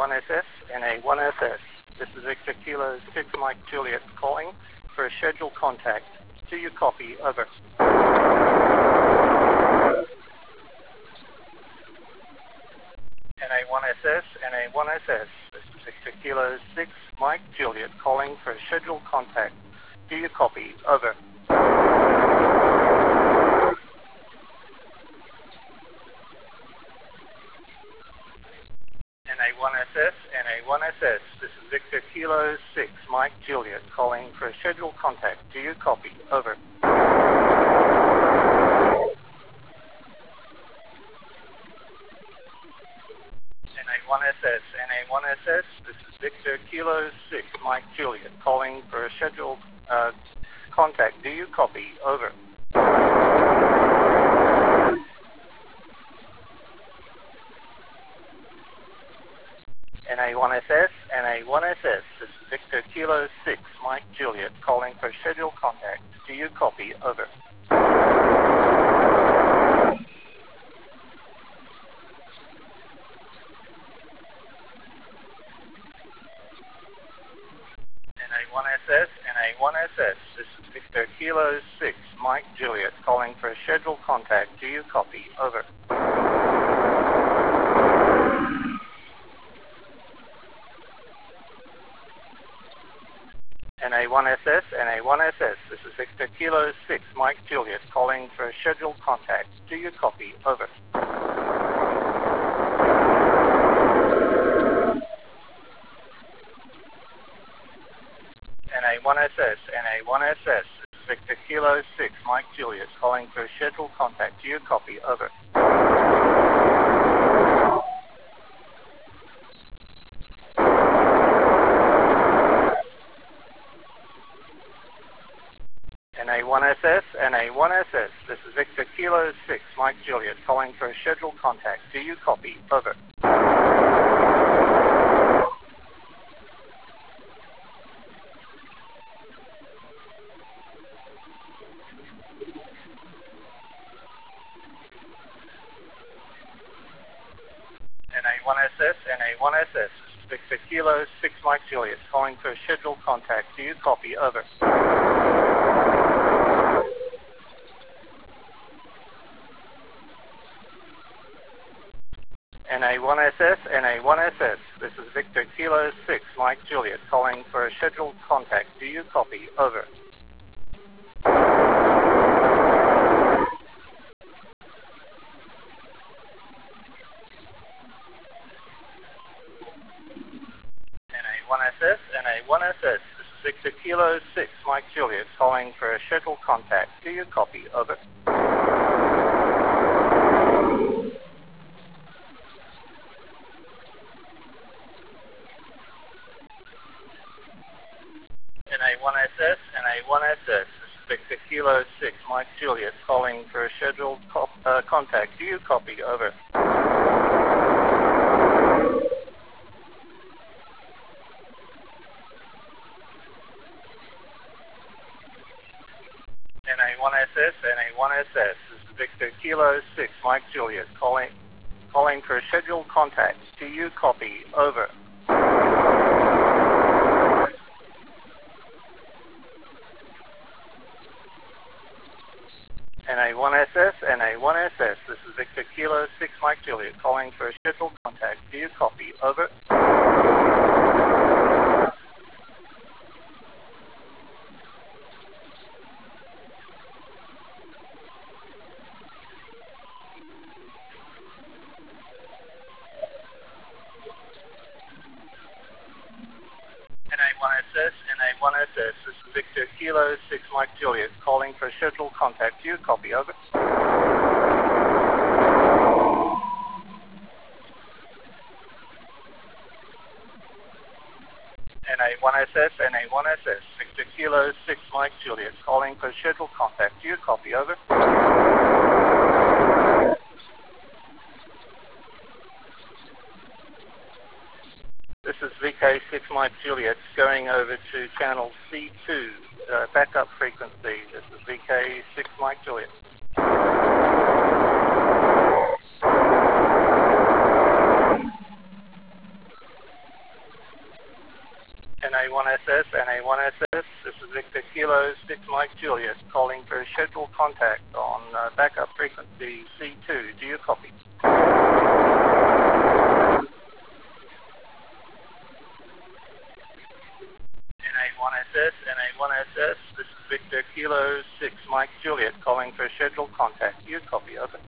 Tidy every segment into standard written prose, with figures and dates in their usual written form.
NA1SS, NA1SS. This is Victor Kilo 6 Mike Juliet calling for a scheduled contact. Do you copy? Over. NA1SS, NA1SS. This is Victor Kilo 6 Mike Juliet calling for a scheduled contact. Do you copy? Over. NA1SS, NA1SS. This is Victor Kilo 6 Mike Juliet calling for a scheduled contact. Do you copy? Over. NA1SS, NA1SS. This is Victor Kilo 6 Mike Juliet calling for a scheduled contact. Do you copy? Over. NA1SS, NA1SS. This is Victor Kilo 6 Mike Juliet calling for a scheduled contact. Do you copy? Over. NA1SS, NA1SS. This is Victor Kilo 6 Mike Juliet calling for a scheduled contact. Do you copy? Over. NA1SS, NA1SS. This is Victor Kilo 6 Mike Juliet calling for a scheduled contact. Do you copy? Over. NA1SS, NA1SS. This is Victor Kilo 6 Mike Juliet calling for a scheduled contact. Do you copy? Over. NA1SS, NA1SS. This is Victor Kilo 6 Mike Juliet calling for a scheduled contact. Do you copy? Over. NA1SS, NA1SS. This is Victor Kilo 6 Mike Juliet calling for a scheduled contact. Do you copy? Over. NA1SS, NA1SS. This is Victor Kilo 6 Mike Juliet calling for a scheduled contact. Do you copy? Over. NA1SS, NA1SS. This is Victor Kilo 6 Mike Juliet calling for a scheduled contact. Do you copy? Over. NA1SS, NA1SS. This is Victor Kilo 6 Mike Juliet calling for a scheduled contact. Do you copy? Over. NA1SS, NA1SS. This is Victor Kilo 6 Mike Juliet calling for a scheduled contact. Do you copy? Over. NA1SS, NA1SS. This is Victor Kilo 6 Mike Juliet calling for a scheduled contact. Do you copy? Over. NA1SS, NA1SS. This is Victor Kilo 6 Mike Juliet calling for a scheduled contact. Do you copy? Over. NA1SS, NA1SS. Victor Kilo 6 Mike Juliet calling for a scheduled contact. Do you copy? Over. This is VK6 Mike Juliet going over to channel C2, backup frequency. This is VK6 Mike Juliet. NA1SS, NA1SS, this is Victor Kilo 6 Mike Juliet calling for a scheduled contact on backup frequency C2. Do you copy? NA1SS, NA1SS, this is Victor Kilo 6 Mike Juliet calling for a scheduled contact. Do you copy? Over.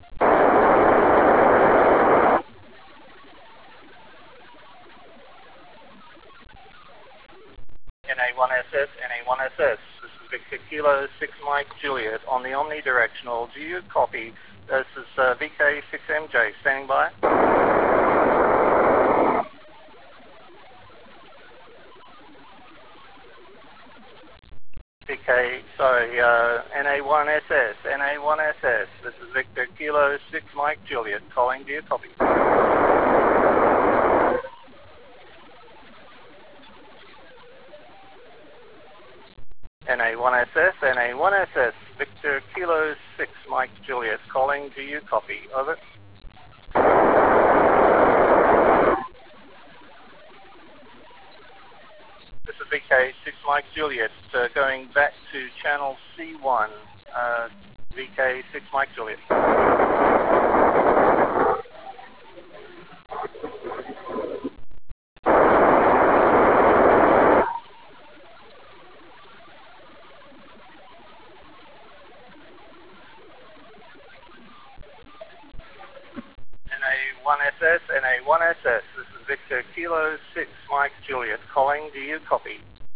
NA1SS, NA1SS, this is Victor Kilo 6 Mike Juliet on the omnidirectional. Do you copy? This is VK6MJ standing by. NA1SS, NA1SS, this is Victor Kilo 6 Mike Juliet calling. Do you copy? NA1SS, NA1SS, Victor Kilo 6 Mike Juliet calling. Do you copy? Over. This is VK6 Mike Juliet going back to channel C1, VK6 Mike Juliet. NA1SS, NA1SS, this is Victor Kilo 6 Mike Juliet calling. Do you copy?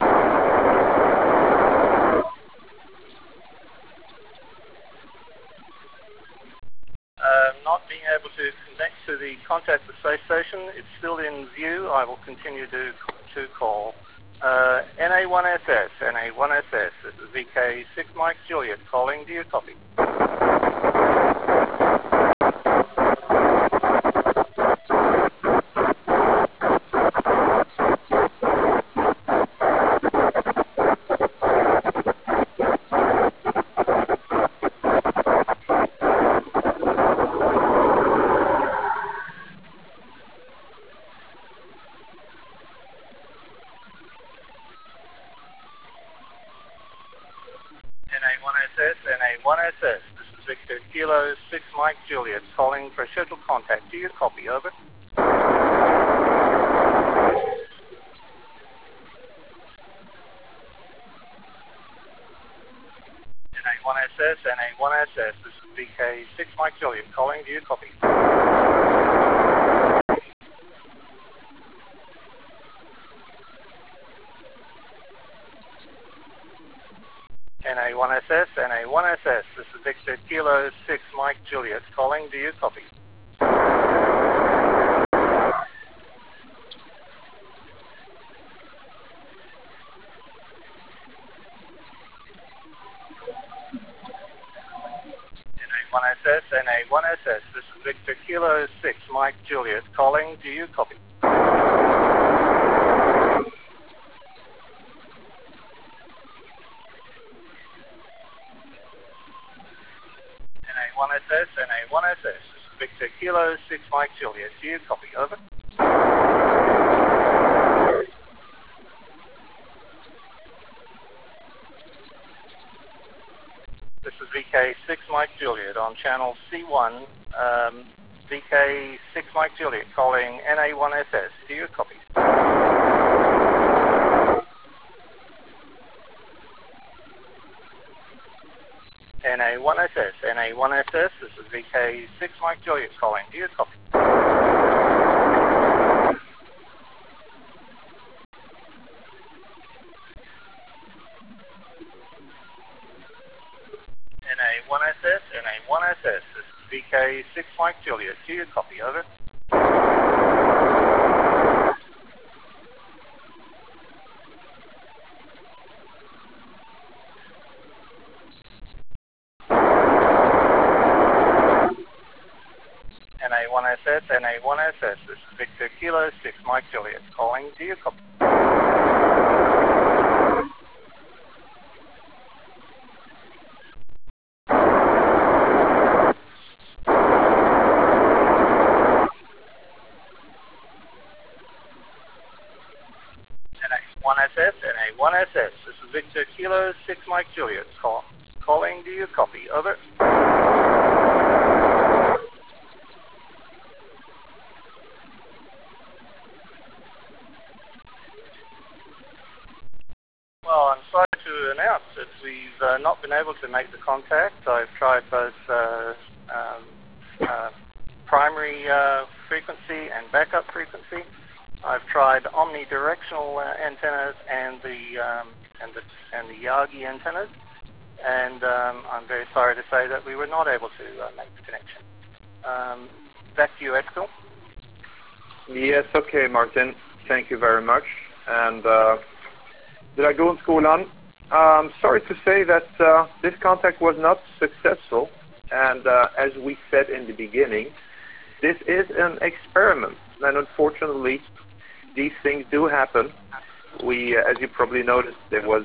Not being able to connect to the contact the space station. It's still in view. I will continue to call. NA1SS, NA1SS, this is VK6 Mike Juliet calling. Do you copy? NA1SS, NA1SS, this is Victor Kilo 6 Mike Juliet calling for a scheduled contact. Do you copy? Over. NA1SS, NA1SS, this is VK6 Mike Juliet calling. Do you copy? NA1SS, NA1SS, this is Victor Kilo 6 Mike Juliet calling. Do you copy? NA1SS, NA1SS, this is Victor Kilo 6 Mike Juliet calling. Do you copy? NA1SS, NA1SS, this is Victor Kilo 6 Mike Juliet. Do you copy? Over. This is VK6 Mike Juliet on channel C1, VK6 Mike Juliet calling NA1SS. Do you copy? NA1SS, NA1SS, this is VK6 Mike Juliet calling. Do you copy? NA1SS, NA1SS, this is VK6 Mike Juliet. Do you copy? Over. NA1SS, NA1SS, this is Victor Kilo 6 Mike Juliet calling. Do you copy? NA1SS, NA1SS. This is Victor Kilo 6 Mike Juliet. Calling, do you copy? Over. Well, I'm sorry to announce that we've not been able to make the contact. I've tried both primary frequency and backup frequency. I've tried omnidirectional antennas and the Yagi antennas, and I'm very sorry to say that we were not able to make the connection. Back to you, Eskil. Yes, okay, Martin. Thank you very much. And did I go in skolan? Sorry to say that this contact was not successful. And as we said in the beginning, this is an experiment. And unfortunately, these things do happen. We, as you probably noticed, there was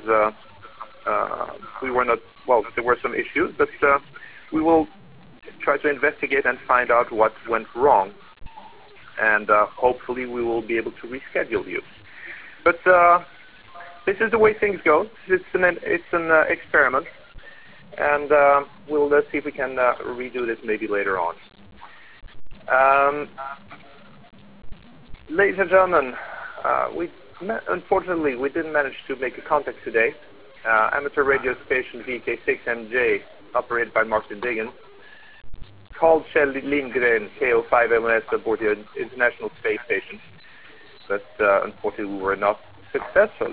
there were some issues, but we will try to investigate and find out what went wrong. And hopefully we will be able to reschedule you. But this is the way things go. It's an experiment, and we'll see if we can redo this maybe later on. Ladies and gentlemen, unfortunately we didn't manage to make a contact today. Amateur radio station VK6MJ, operated by Martin Diggin, called Kjell Lindgren KO5MOS aboard the International Space Station, but unfortunately we were not successful.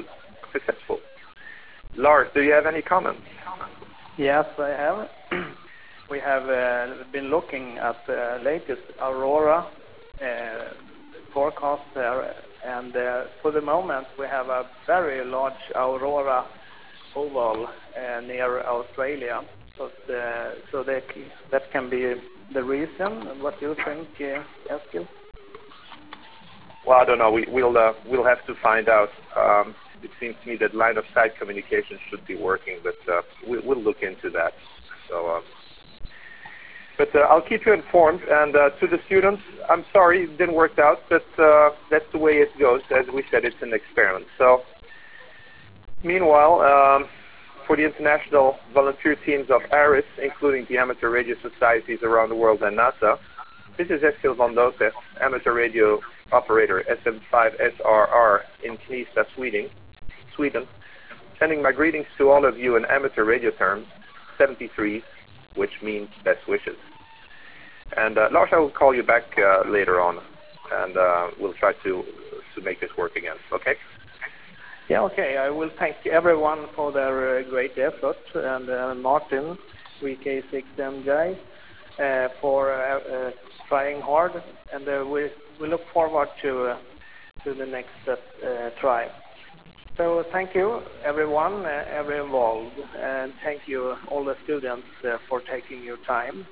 Lars, do you have any comments? Yes, I have. We have been looking at the latest Aurora forecast there, and for the moment we have a very large Aurora oval near Australia. So that can be the reason. What do you think, Eskil? Well, I don't know. We'll have to find out. It seems to me that line of sight communication should be working, but we'll look into that. So, but I'll keep you informed. And to the students, I'm sorry it didn't work out, but that's the way it goes. As we said, it's an experiment. So, meanwhile, for the international volunteer teams of ARIS, including the amateur radio societies around the world and NASA, this is Eskil von Dose, amateur radio operator SM5SRR in Knivsta, Sweden, sending my greetings to all of you in amateur radio terms, 73, which means best wishes. And Lars, I will call you back later on, and we'll try to make this work again, okay? Yeah, okay. I will thank everyone for their great effort, and Martin, VK6MJ, for trying hard, and we look forward to the next try. So thank you, everyone, every involved, and thank you all the students for taking your time.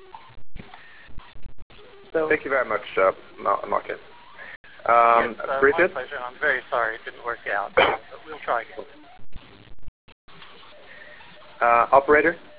So thank you very much, Martin. Yes, Bridget? my pleasure. I'm very sorry it didn't work out, but we'll try again. Operator?